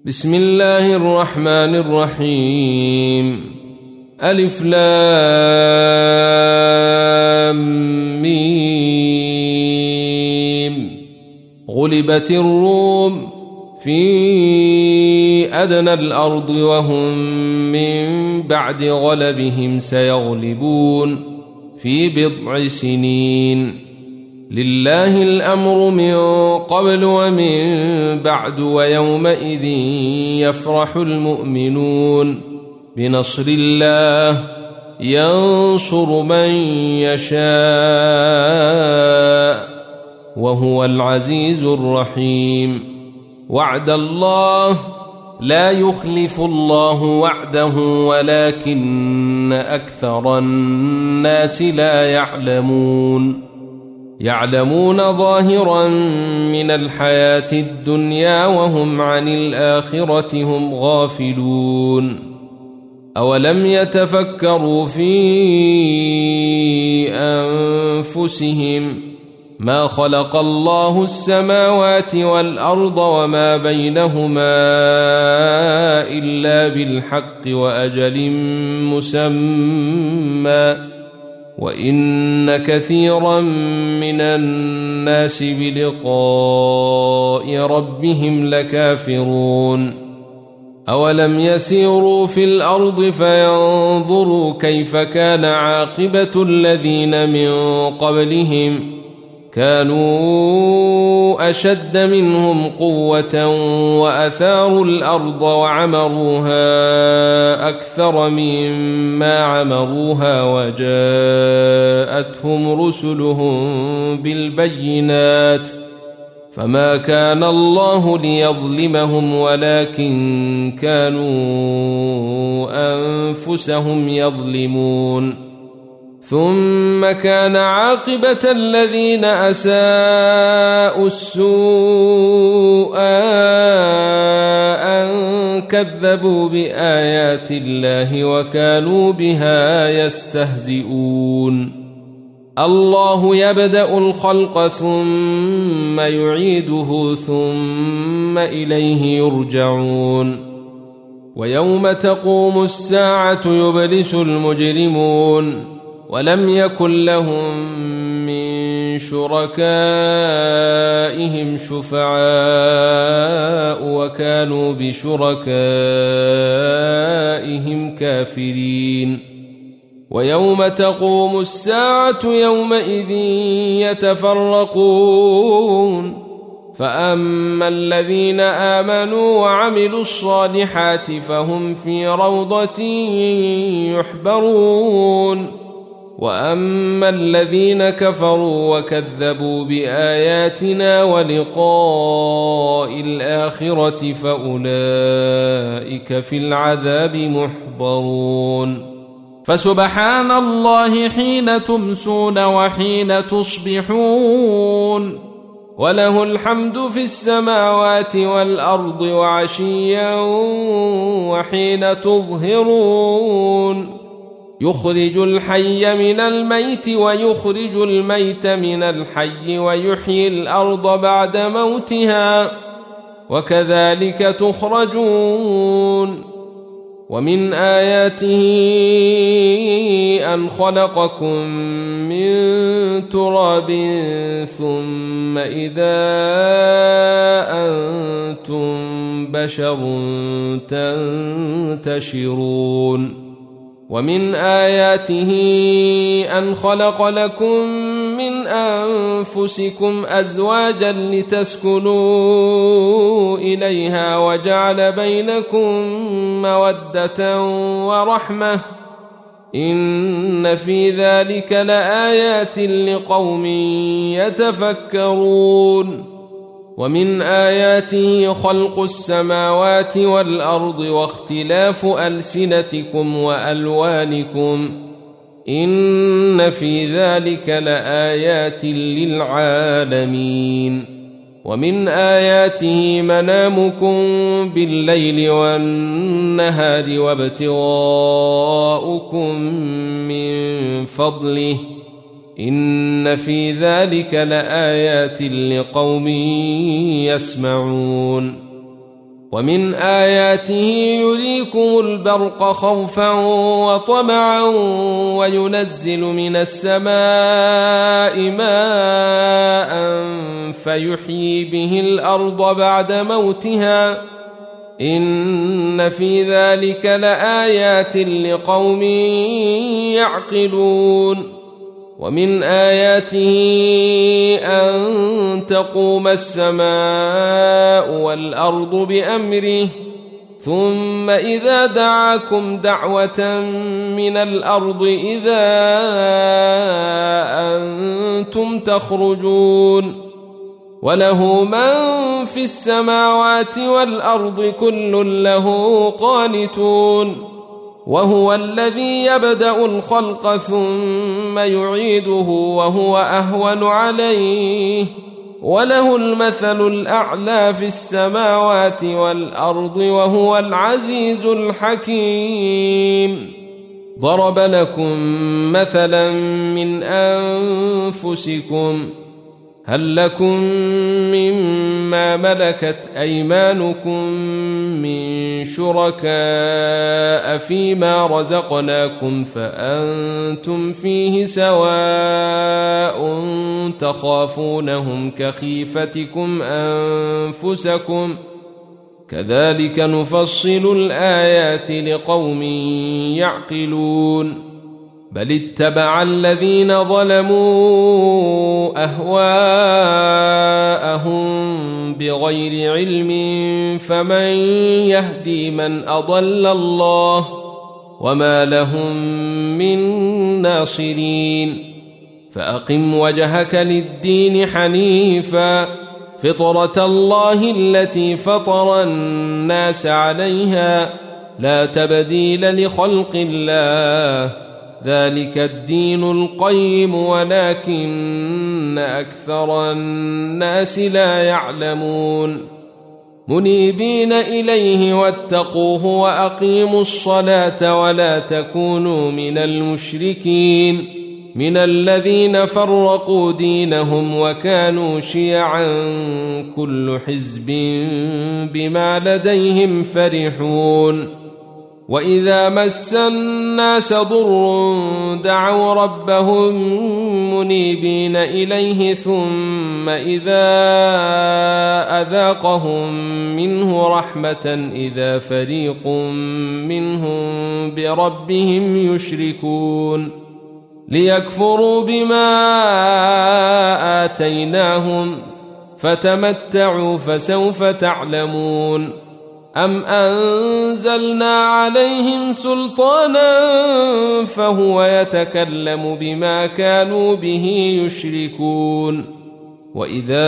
بسم الله الرحمن الرحيم. ألف لام ميم. غلبت الروم في أدنى الأرض وهم من بعد غلبهم سيغلبون في بضع سنين. لله الأمر من قبل ومن بعد ويومئذ يفرح المؤمنون بنصر الله ينصر من يشاء وهو العزيز الرحيم. وعد الله لا يخلف الله وعده ولكن أكثر الناس لا يعلمون. يعلمون ظاهرا من الحياة الدنيا وهم عن الآخرة هم غافلون. أولم يتفكروا في أنفسهم ما خلق الله السماوات والأرض وما بينهما إلا بالحق وأجل مسمى وإن كثيرا من الناس بلقاء ربهم لكافرون. أولم يسيروا في الأرض فينظروا كيف كان عاقبة الذين من قبلهم كانوا أشد منهم قوة وأثاروا الأرض وعمروها أكثر مما عمروها وجاءتهم رسلهم بالبينات فما كان الله ليظلمهم ولكن كانوا أنفسهم يظلمون. ثم كان عاقبة الذين أساءوا السوء أن كذبوا بآيات الله وكانوا بها يستهزئون. الله يبدأ الخلق ثم يعيده ثم إليه يرجعون. ويوم تقوم الساعة يبلس المجرمون ولم يكن لهم من شركائهم شفعاء وكانوا بشركائهم كافرين. ويوم تقوم الساعة يومئذ يتفرقون فأما الذين آمنوا وعملوا الصالحات فهم في روضة يحبرون وأما الذين كفروا وكذبوا بآياتنا ولقاء الآخرة فأولئك في العذاب محضرون. فسبحان الله حين تمسون وحين تصبحون وله الحمد في السماوات والأرض وعشيا وحين تظهرون. يخرج الحي من الميت ويخرج الميت من الحي ويحيي الأرض بعد موتها وكذلك تخرجون. ومن آياته أن خلقكم من تراب ثم إذا أنتم بشر تنتشرون. ومن آياته أن خلق لكم من أنفسكم أزواجا لتسكنوا إليها وجعل بينكم مودة ورحمة إن في ذلك لآيات لقوم يتفكرون. ومن آياته خلق السماوات والأرض واختلاف ألسنتكم وألوانكم إن في ذلك لآيات للعالمين. ومن آياته منامكم بالليل والنهار وابتغاؤكم من فضله إن في ذلك لآيات لقوم يسمعون. ومن آياته يريكم البرق خوفا وطمعا وينزل من السماء ماء فيحيي به الأرض بعد موتها إن في ذلك لآيات لقوم يعقلون ومن آياته أن تقوم السماء والأرض بأمره ثم إذا دعاكم دعوة من الأرض إذا أنتم تخرجون وله من في السماوات والأرض كل له قانتون وهو الذي يبدأ الخلق ثم يعيده وهو أهون عليه وله المثل الأعلى في السماوات والأرض وهو العزيز الحكيم ضرب لكم مثلا من أنفسكم هل لكم مما ملكت أيمانكم من شركاء فيما رزقناكم فأنتم فيه سواء تخافونهم كخيفتكم أنفسكم كذلك نفصل الآيات لقوم يعقلون بل اتبع الذين ظلموا أهواءهم بغير علم فمن يهدي من أضل الله وما لهم من ناصرين فأقم وجهك للدين حنيفا فطرة الله التي فطر الناس عليها لا تبديل لخلق الله ذلك الدين القيم ولكن أكثر الناس لا يعلمون منيبين إليه واتقوه وأقيموا الصلاة ولا تكونوا من المشركين من الذين فرقوا دينهم وكانوا شيعا كل حزب بما لديهم فرحون وإذا مس الناس ضر دعوا ربهم منيبين إليه ثم إذا أذاقهم منه رحمة إذا فريق منهم بربهم يشركون ليكفروا بما آتيناهم فتمتعوا فسوف تعلمون أم أنزلنا عليهم سلطانا فهو يتكلم بما كانوا به يشركون وإذا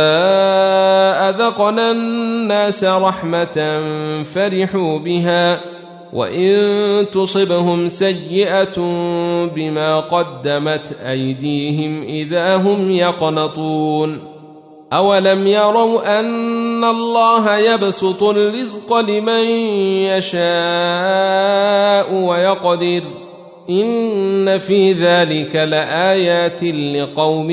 أذقنا الناس رحمة فرحوا بها وإن تصبهم سيئة بما قدمت أيديهم إذا هم يقنطون أولم يروا أن الله يبسط الرزق لمن يشاء ويقدر إن في ذلك لآيات لقوم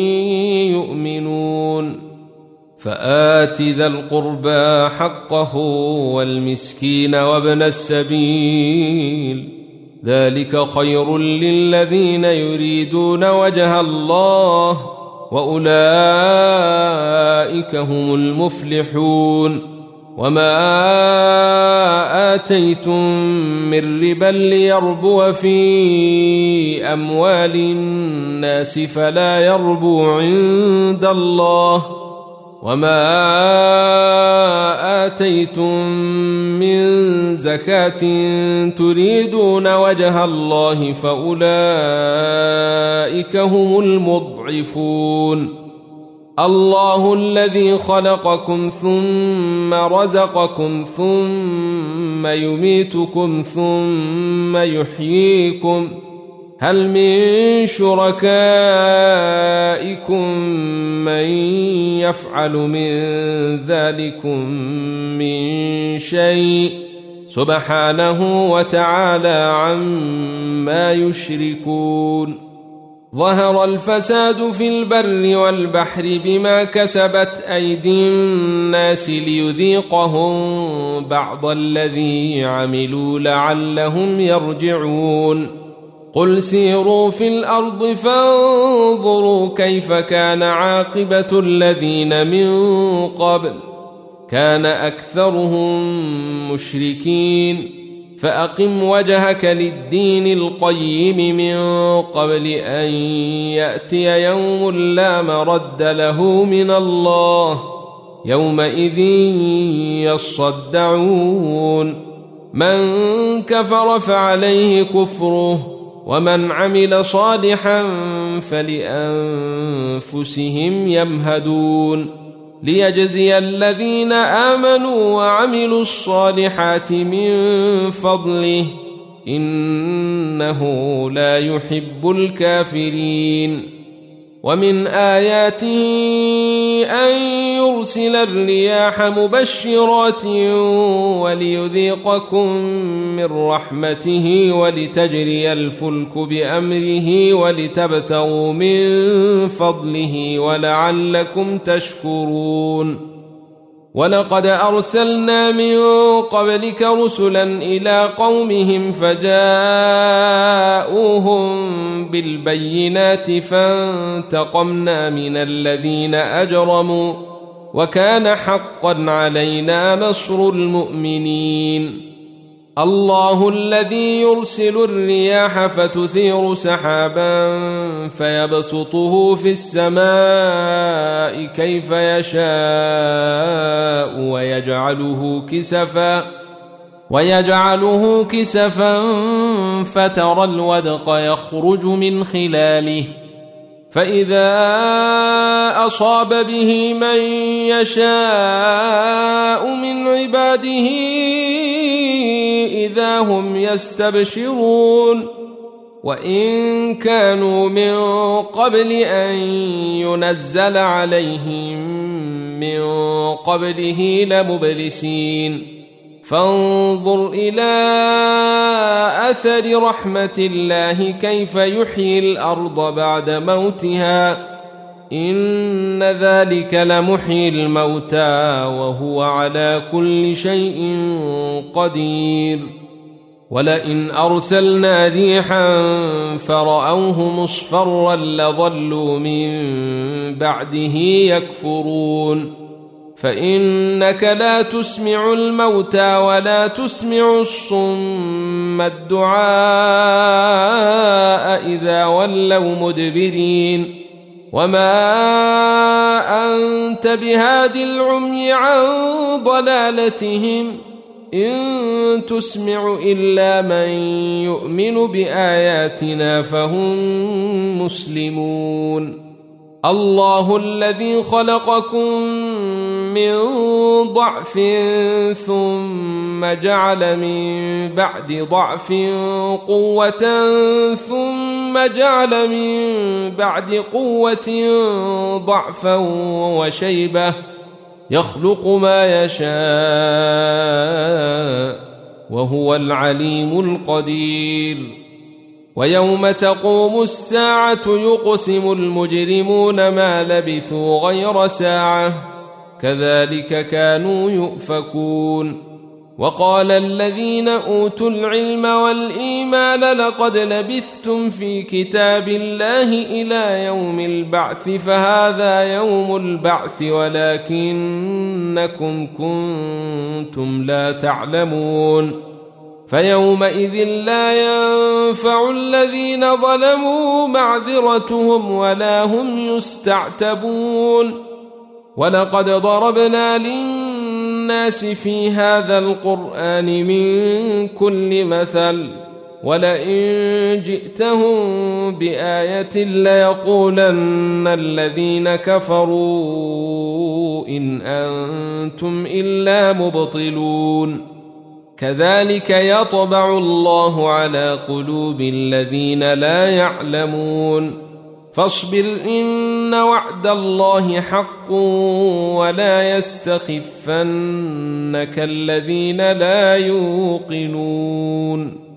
يؤمنون فآت ذا القربى حقه والمسكين وابن السبيل ذلك خير للذين يريدون وجه الله وأولئك هم المفلحون وما آتيتم من ربا ليربو في أموال الناس فلا يربو عند الله وما آتيتم من زكاة تريدون وجه الله فأولئك هم المضعفون الله الذي خلقكم ثم رزقكم ثم يميتكم ثم يحييكم هل من شركائكم من يفعل من ذلكم من شيء سبحانه وتعالى عما يشركون ظهر الفساد في البر والبحر بما كسبت أيدي الناس ليذيقهم بعض الذي عملوا لعلهم يرجعون قل سيروا في الأرض فانظروا كيف كان عاقبة الذين من قبل كان أكثرهم مشركين فأقم وجهك للدين القيم من قبل أن يأتي يوم لا مرد له من الله يومئذ يصدعون من كفر فعليه كفره ومن عمل صالحا فلأنفسهم يمهدون ليجزي الذين آمنوا وعملوا الصالحات من فضله إنه لا يحب الكافرين ومن آياته أن يرسل الرياح مبشرات وليذيقكم من رحمته ولتجري الفلك بأمره ولتبتغوا من فضله ولعلكم تشكرون ولقد أرسلنا من قبلك رسلا إلى قومهم فجاءوهم بالبينات فانتقمنا من الذين أجرموا وكان حقا علينا نصر المؤمنين الله الذي يرسل الرياح فتثير سحابا فيبسطه في السماء كيف يشاء ويجعله كسفا فترى الودق يخرج من خلاله فإذا أصاب به من يشاء من عباده إذا هم يستبشرون وإن كانوا من قبل أن ينزل عليهم من قبله لمبلسين فانظر إلى أثر رحمة الله كيف يحيي الأرض بعد موتها إن ذلك لمحيي الموتى وهو على كل شيء قدير ولئن أرسلنا ريحا فرأوه مصفرا لظلوا من بعده يكفرون فإنك لا تسمع الموتى ولا تسمع الصم الدعاء إذا ولوا مدبرين وما أنت بهاد العمي عن ضلالتهم إن تسمع إلا من يؤمن بآياتنا فهم مسلمون الله الذي خلقكم من ضعف ثم جعل من بعد ضعف قوة ثم جعل من بعد قوة ضعفا وشيبة يخلق ما يشاء وهو العليم القدير ويوم تقوم الساعة يقسم المجرمون ما لبثوا غير ساعة كذلك كانوا يؤفكون وقال الذين أوتوا العلم والإيمان لقد لبثتم في كتاب الله إلى يوم البعث فهذا يوم البعث ولكنكم كنتم لا تعلمون فيومئذ لا ينفع الذين ظلموا معذرتهم ولا هم يستعتبون ولقد ضربنا للناس في هذا القرآن من كل مثل ولئن جئتهم بآية ليقولن الذين كفروا إن أنتم إلا مبطلون كذلك يطبع الله على قلوب الذين لا يعلمون فاصبر إن وعد الله حق ولا يستخفنك الذين لا يوقنون